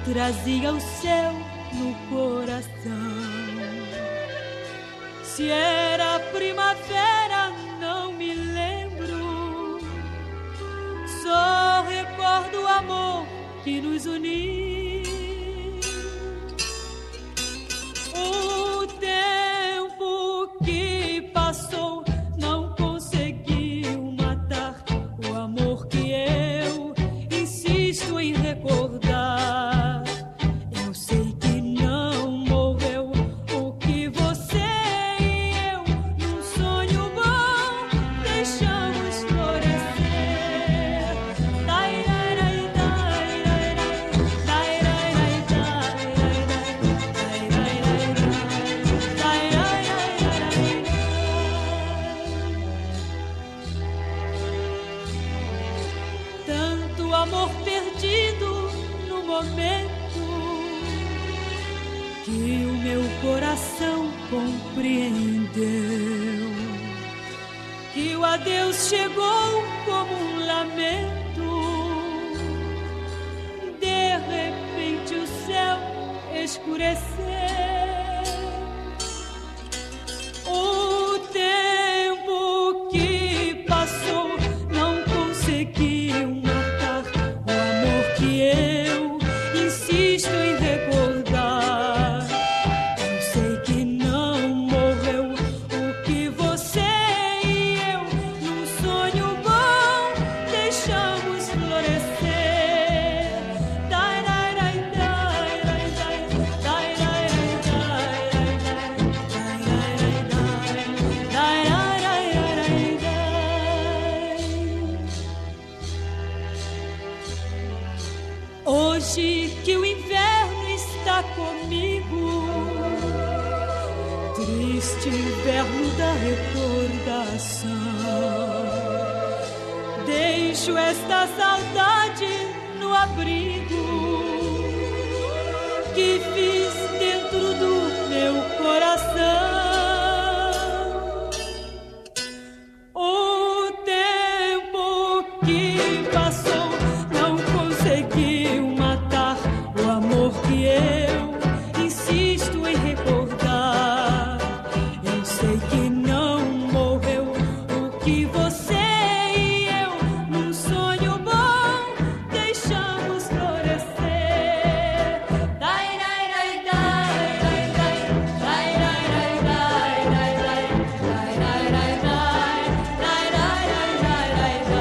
trazia o céu no coração. Se era primavera, não me lembro, só recordo o amor que nos uniu. O tempo que passou não conseguiu matar o amor que eu insisto em recordar. Eu sei que não morreu o que você e eu num sonho bom deixamos florescer. Dai, dai, dai, dai, dai, dai, dai, tanto amor perdido no momento que o meu coração compreendeu que o adeus chegou como um lamento. De repente o céu escureceu. O tempo que passou não conseguiu matar o amor que eu insisto em recordar. Eu sei que não morreu o que você e eu num sonho bom deixamos florescer. Dai, dai, dai, dai, dai, dai, dai, hoje que o inverno está comigo, triste inverno da recordação, deixo esta saudade no abrigo que fiz dentro do meu coração. O tempo que passou não conseguiu matar o amor que eu insisto em recordar. Eu sei que não morreu o que você e eu num sonho bom deixamos florescer. Dai, dai, dai, dai, dai, dai, dai, dai, dai, dai, dai, dai, dai, dai, dai, dai, dai,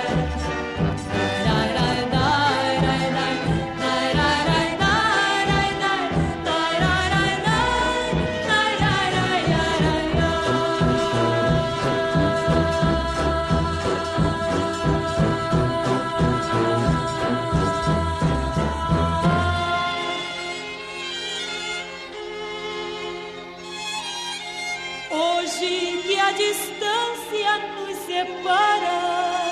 hoje que a distância nos separa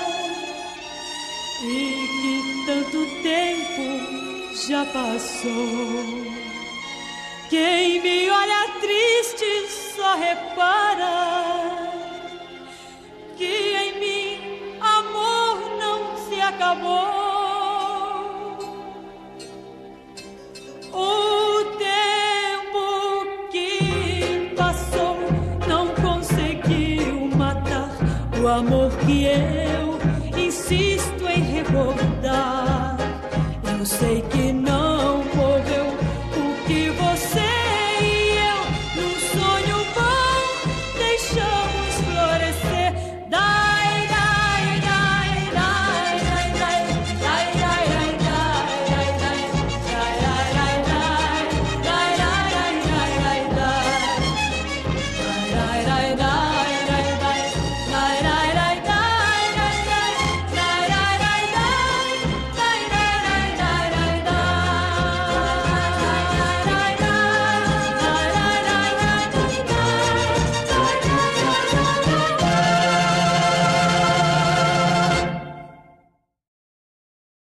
e que tanto tempo já passou, quem me olha triste só repara que em mim amor não se acabou. O tempo que passou não conseguiu matar o amor que eu insisto em recordar. Eu sei que não